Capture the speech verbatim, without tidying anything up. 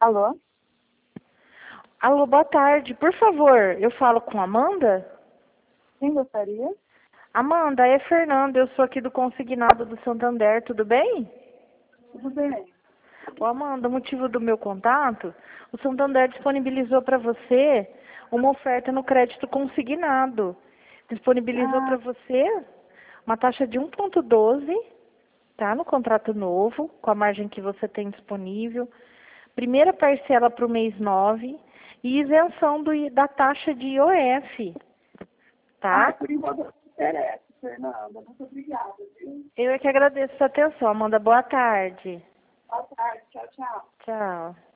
Alô? Alô, boa tarde. Por favor, eu falo com a Amanda? Quem gostaria? Amanda, é Fernanda, eu sou aqui do Consignado do Santander, tudo bem? Tudo bem. Ô, Amanda, o motivo do meu contato, o Santander disponibilizou para você uma oferta no crédito consignado. Disponibilizou para Ah, você uma taxa de um ponto doze, tá? No contrato novo, com a margem que você tem disponível. Primeira parcela para o mês nove e isenção do, I- da taxa de I O F, ah, tá? por enquanto não interessa, Fernanda. Muito obrigada, viu? Eu é que agradeço a sua atenção, Amanda. Boa tarde. Boa tarde. Tchau, tchau. Tchau.